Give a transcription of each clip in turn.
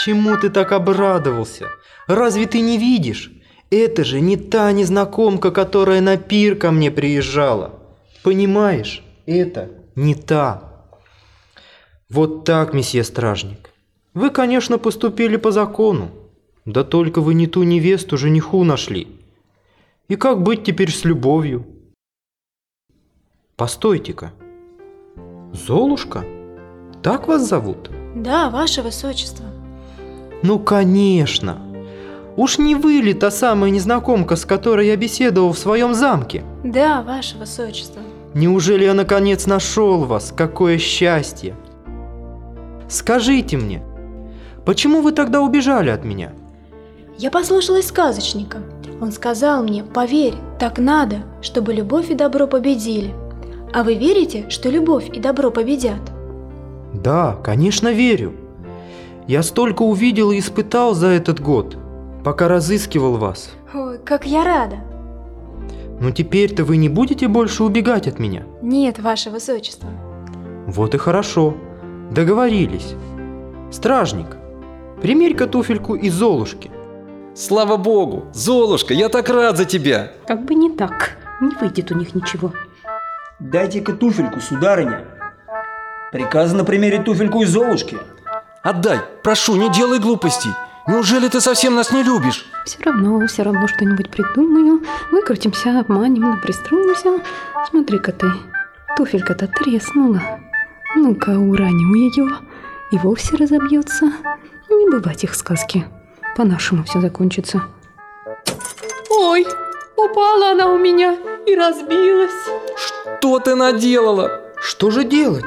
Чему ты так обрадовался? Разве ты не видишь? Это же не та незнакомка, которая на пир ко мне приезжала. Понимаешь, это не та. Вот так, месье стражник. Вы, конечно, поступили по закону. Да только вы не ту невесту жениху нашли. И как быть теперь с любовью? Постойте-ка. Золушка? Так вас зовут? Да, ваше высочество. Ну, конечно. Уж не вы ли та самая незнакомка, с которой я беседовал в своем замке? Да, ваше высочество. Неужели я наконец нашел вас? Какое счастье! Скажите мне, почему вы тогда убежали от меня? Я послушалась сказочника. Он сказал мне: поверь, так надо, чтобы любовь и добро победили. А вы верите, что любовь и добро победят? Да, конечно, верю. Я столько увидел и испытал за этот год, пока разыскивал вас. Ой, как я рада. Но теперь-то вы не будете больше убегать от меня? Нет, ваше высочество. Вот и хорошо. Договорились. Стражник, примерь-ка туфельку из Золушки. Слава богу! Золушка, я так рад за тебя! Как бы не так, не выйдет у них ничего. Дайте-ка туфельку, сударыня. Приказано примерить туфельку из Золушки. Отдай, прошу, не делай глупостей. Неужели ты совсем нас не любишь? Все равно что-нибудь придумаю. Выкрутимся, обманем, пристроимся. Смотри-ка ты, туфелька-то треснула. Ну-ка, уроню ее, и вовсе разобьется. Не бывать их сказки. По-нашему все закончится. Ой, упала она у меня и разбилась. Что ты наделала? Что же делать?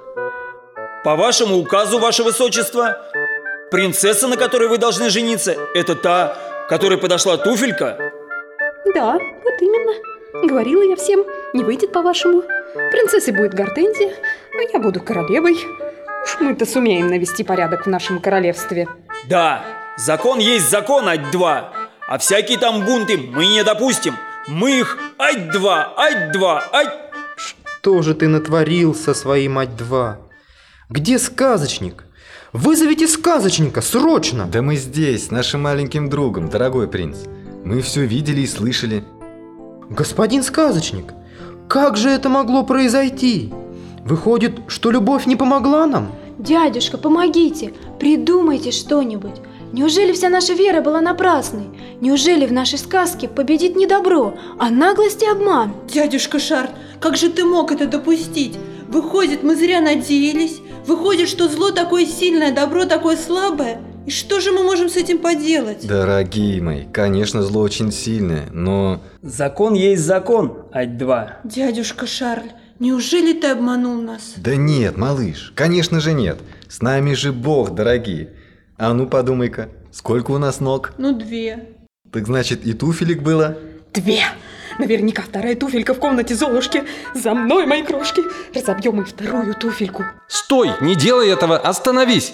По вашему указу, ваше высочество, принцесса, на которой вы должны жениться, это та, которой подошла туфелька? Да, вот именно. Говорила я всем, не выйдет по-вашему. Принцессой будет Гортензия, а я буду королевой. Уж мы-то сумеем навести порядок в нашем королевстве. Да, закон есть закон, ать-два. А всякие там бунты мы не допустим. Мы их ать-два, ать-два, ать... Что же ты натворил со своей мать-два? Где сказочник? Вызовите сказочника, срочно! Да мы здесь, с нашим маленьким другом, дорогой принц. Мы все видели и слышали. Господин сказочник, как же это могло произойти? Выходит, что любовь не помогла нам? Дядюшка, помогите, придумайте что-нибудь. Неужели вся наша вера была напрасной? Неужели в нашей сказке победит не добро, а наглость и обман? Дядюшка Шарль, как же ты мог это допустить? Выходит, мы зря надеялись. Выходит, что зло такое сильное, добро такое слабое. И что же мы можем с этим поделать? Дорогие мои, конечно, зло очень сильное, но... Закон есть закон, ать-два. Дядюшка Шарль, неужели ты обманул нас? Да нет, малыш, конечно же нет. С нами же Бог, дорогие. А ну подумай-ка, сколько у нас ног? Ну, 2. Так значит, и туфелек было? 2. Наверняка вторая туфелька в комнате Золушки. За мной, мои крошки. Разобьем и вторую туфельку. Стой, не делай этого, остановись!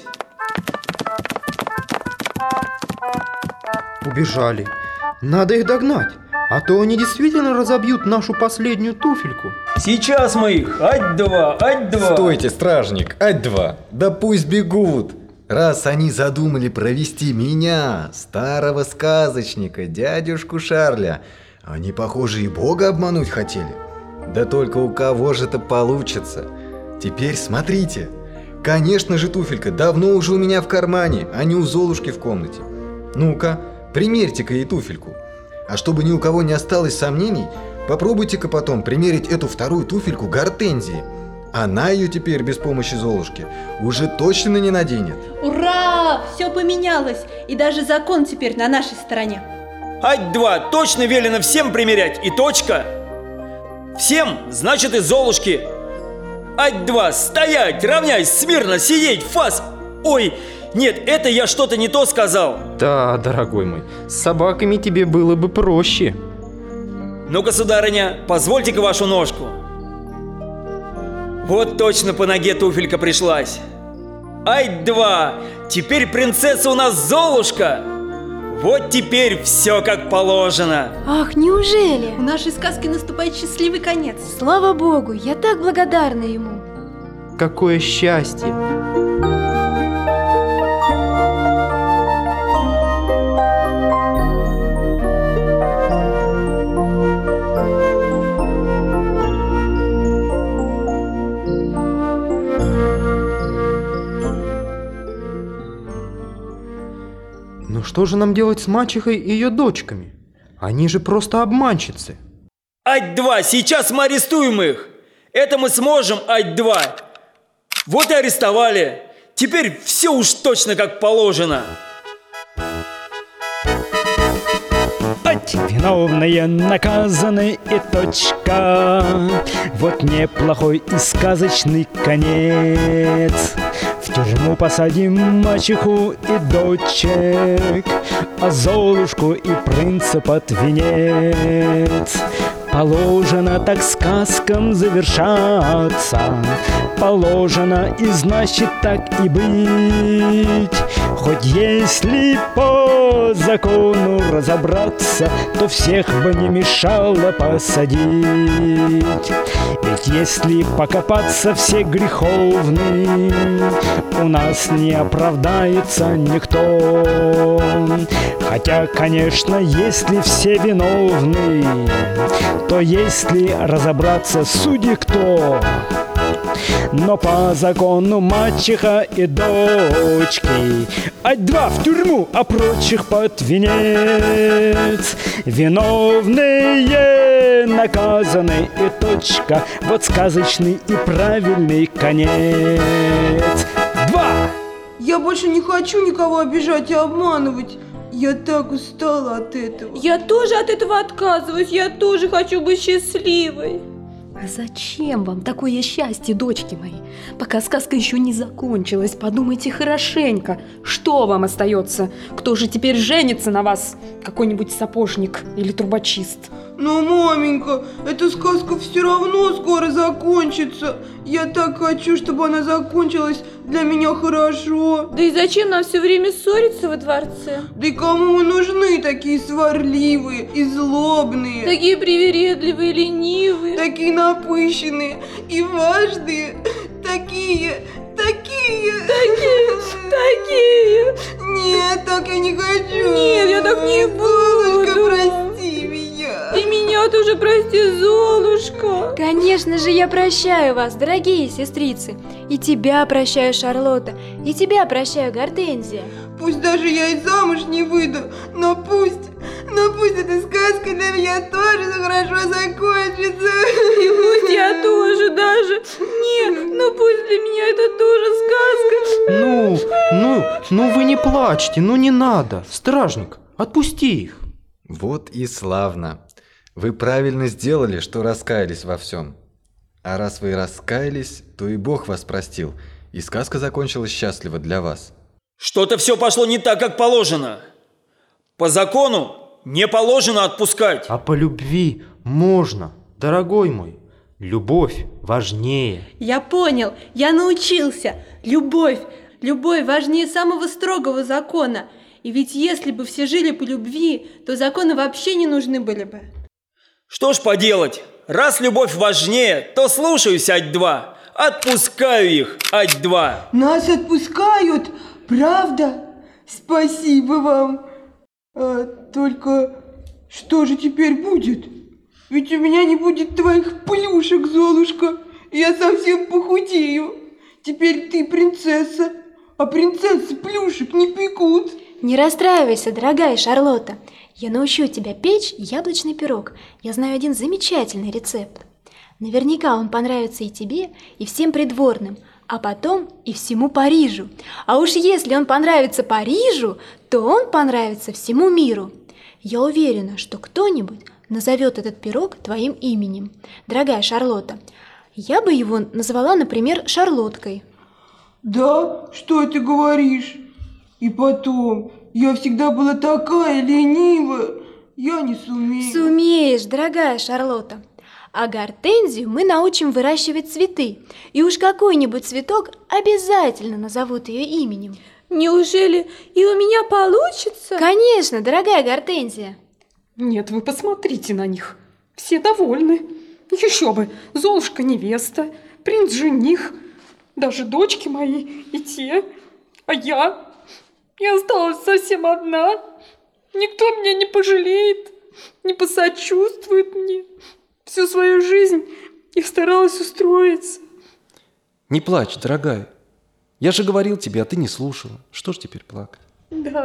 Убежали. Надо их догнать, а то они действительно разобьют нашу последнюю туфельку. Сейчас мы их ать-два, ать-два. Стойте, стражник, ать-два. Да пусть бегут. Раз они задумали провести меня, старого сказочника, дядюшку Шарля, они, похоже, и Бога обмануть хотели. Да только у кого же это получится? Теперь смотрите. Конечно же, туфелька давно уже у меня в кармане, а не у Золушки в комнате. Ну-ка, примерьте-ка ей туфельку. А чтобы ни у кого не осталось сомнений, попробуйте-ка потом примерить эту вторую туфельку Гортензии. Она ее теперь без помощи Золушки уже точно не наденет. Ура! Все поменялось, и даже закон теперь на нашей стороне. Ать-два, точно велено всем примерять, и точка. Всем, значит, и Золушки. Ать-два, стоять, равняйсь, смирно, сидеть, фас. Ой, нет, это я что-то не то сказал. Да, дорогой мой, с собаками тебе было бы проще. Ну-ка, сударыня, позвольте-ка вашу ножку. Вот точно по ноге туфелька пришлась. Ать-два, теперь принцесса у нас Золушка. Вот теперь все как положено. Ах, неужели? У нашей сказки наступает счастливый конец. Слава Богу, я так благодарна ему. Какое счастье! Но что же нам делать с мачехой и ее дочками? Они же просто обманщицы. Ать-2, сейчас мы арестуем их. Это мы сможем, Ать-2. Вот и арестовали. Теперь все уж точно как положено. Ать, виновные наказаны и точка. Вот неплохой и сказочный конец. В тюрьму посадим мачеху и дочек, а Золушку и принца под венец. Положено так сказкам завершаться, положено и значит так и быть. Хоть если по закону разобраться, то всех бы не мешало посадить. Ведь если покопаться, все греховны, у нас не оправдается никто. Хотя, конечно, если все виновны, то если разобраться, судьи кто? Но по закону мачеха и дочки, Ать-2 в тюрьму, а прочих под венец. Виновные наказаны и точка. Вот сказочный и правильный конец. 2. Я больше не хочу никого обижать и обманывать. Я так устала от этого. Я тоже от этого отказываюсь. Я тоже хочу быть счастливой. А зачем вам такое счастье, дочки мои? Пока сказка еще не закончилась, подумайте хорошенько, что вам остается? Кто же теперь женится на вас? Какой-нибудь сапожник или трубочист? Но, маменька, эта сказка все равно скоро закончится. Я так хочу, чтобы она закончилась для меня хорошо. Да и зачем нам все время ссориться во дворце? Да и кому мы нужны такие сварливые и злобные? Такие привередливые, ленивые. Такие напыщенные и важные. Такие. Нет, так я не хочу. Нет, я так не буду. Золушка, прости меня. И меня тоже прости, Золушка. Конечно же, я прощаю вас, дорогие сестрицы. И тебя прощаю, Шарлотта, и тебя прощаю, Гортензия. Пусть даже я и замуж не выйду, но пусть эта сказка для меня тоже хорошо закончится. И пусть я тоже даже. Нет, но пусть для меня это тоже сказка. Ну вы не плачьте, не надо. Стражник, отпусти их. Вот и славно. Вы правильно сделали, что раскаялись во всем. А раз вы раскаялись, то и Бог вас простил, и сказка закончилась счастливо для вас. Что-то все пошло не так, как положено. По закону не положено отпускать. А по любви можно, дорогой мой. Любовь важнее. Я понял, я научился. Любовь важнее самого строгого закона. И ведь если бы все жили по любви, то законы вообще не нужны были бы. Что ж поделать? Раз любовь важнее, то слушаюсь, Ать-2. Отпускаю их, Ать-2. Нас отпускают, правда? Спасибо вам. Только что же теперь будет? Ведь у меня не будет твоих плюшек, Золушка. Я совсем похудею. Теперь ты принцесса, а принцессы плюшек не пекут. Не расстраивайся, дорогая Шарлотта. Я научу тебя печь яблочный пирог. Я знаю один замечательный рецепт. Наверняка он понравится и тебе, и всем придворным, а потом и всему Парижу. А уж если он понравится Парижу, то он понравится всему миру. Я уверена, что кто-нибудь назовет этот пирог твоим именем, дорогая Шарлотта. Я бы его назвала, например, Шарлоткой. Да? Что ты говоришь? И потом, я всегда была такая ленивая. Я не сумею. Сумеешь, дорогая Шарлотта. А Гортензию мы научим выращивать цветы. И уж какой-нибудь цветок обязательно назовут ее именем. Неужели и у меня получится? Конечно, дорогая Гортензия. Нет, вы посмотрите на них. Все довольны. Еще бы, Золушка невеста, принц жених, даже дочки мои и те. А я осталась совсем одна. Никто меня не пожалеет, не посочувствует мне. Всю свою жизнь я старалась устроиться. Не плачь, дорогая. Я же говорил тебе, а ты не слушала. Что ж теперь плакать? Да,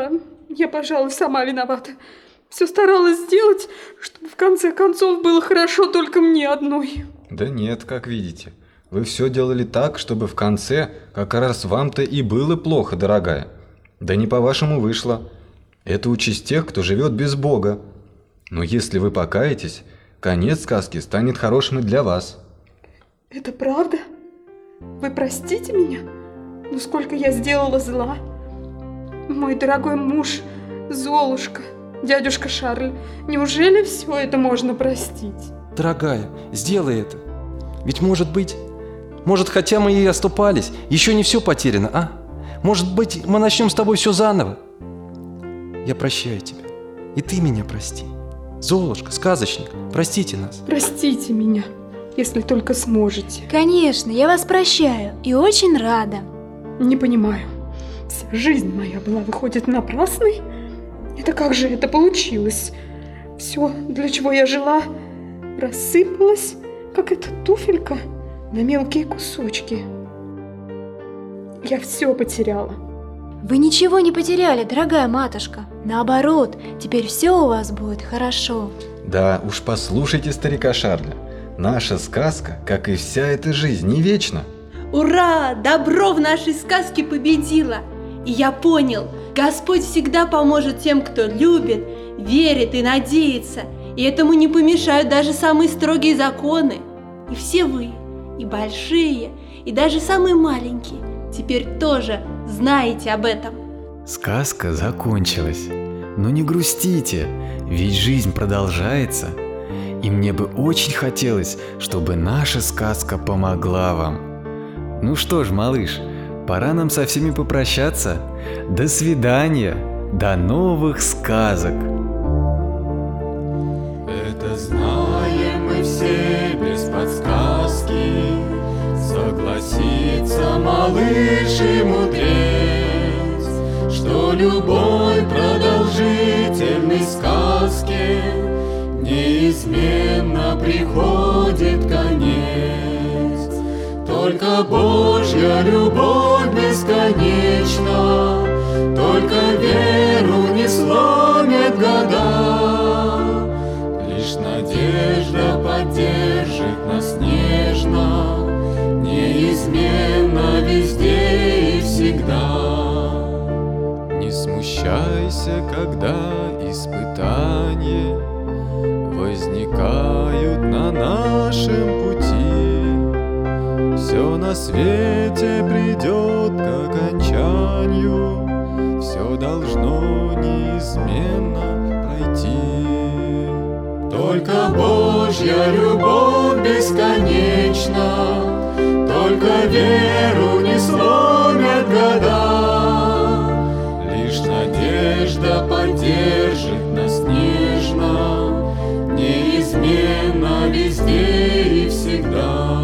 Я, пожалуй, сама виновата. Все старалась сделать, чтобы в конце концов было хорошо только мне одной. Да нет, как видите. Вы все делали так, чтобы в конце как раз вам-то и было плохо, дорогая. Да не по-вашему вышло. Это участь тех, кто живет без Бога. Но если вы покаетесь, конец сказки станет хорошим и для вас. Это правда? Вы простите меня? Ну сколько я сделала зла? Мой дорогой муж, Золушка, дядюшка Шарль, неужели все это можно простить? Дорогая, сделай это. Ведь может хотя мы и оступались, еще не все потеряно, а? Может быть, мы начнем с тобой все заново? Я прощаю тебя. И ты меня прости. Золушка, сказочник, простите нас. Простите меня, если только сможете. Конечно, я вас прощаю и очень рада. Не понимаю. Вся жизнь моя была, выходит, напрасной? Это как же это получилось? Все, для чего я жила, рассыпалось, как эта туфелька, на мелкие кусочки. Я все потеряла. Вы ничего не потеряли, дорогая матушка. Наоборот, теперь все у вас будет хорошо. Да, уж послушайте старика Шарля. Наша сказка, как и вся эта жизнь, не вечна. Ура! Добро в нашей сказке победило! И я понял, Господь всегда поможет тем, кто любит, верит и надеется. И этому не помешают даже самые строгие законы. И все вы, и большие, и даже самые маленькие, теперь тоже знаете об этом. Сказка закончилась. Но не грустите, ведь жизнь продолжается. И мне бы очень хотелось, чтобы наша сказка помогла вам. Ну что ж, малыш, пора нам со всеми попрощаться. До свидания, до новых сказок. Это знаем мы все без подсказки. Согласится малыш и мудрец, что любой продолжительной сказке неизменно приходит конец. Только Божья любовь бесконечна, только веру не сломит года. Лишь надежда поддержит нас нежно, неизменно везде и всегда. Не смущайся, когда испытания возникают на нашем пути. Все на свете придет к окончанию, все должно неизменно пройти. Только Божья любовь бесконечна, только веру не сломят года. Лишь надежда поддержит нас нежно, неизменно везде и всегда.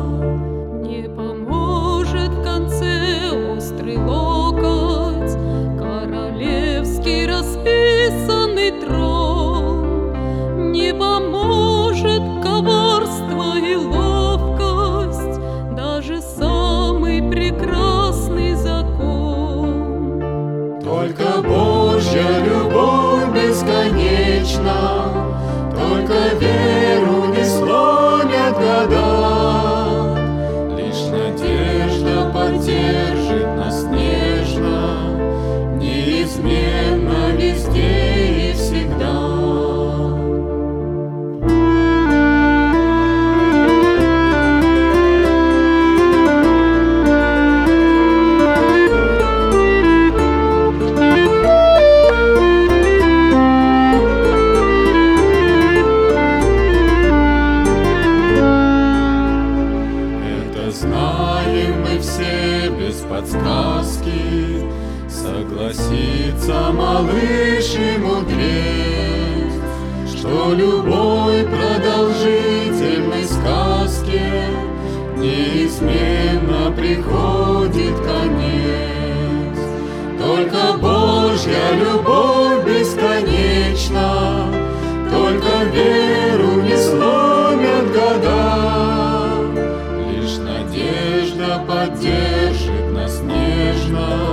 Не поможет в конце острый локоть, королевский расписанный трон. Не поможет коварство и ловкость, даже самый прекрасный закон. Только Божья любовь бесконечна, только веру не сломят года. Лишь надежда поддержит нас нежно, неизменно везде и всегда. Знаем мы все без подсказки, согласится малыш и мудрец, что любой продолжительной сказке неизменно приходит конец. Только Божья любовь бесконечна, только веру не сломят года. Надежда поддержит нас нежно,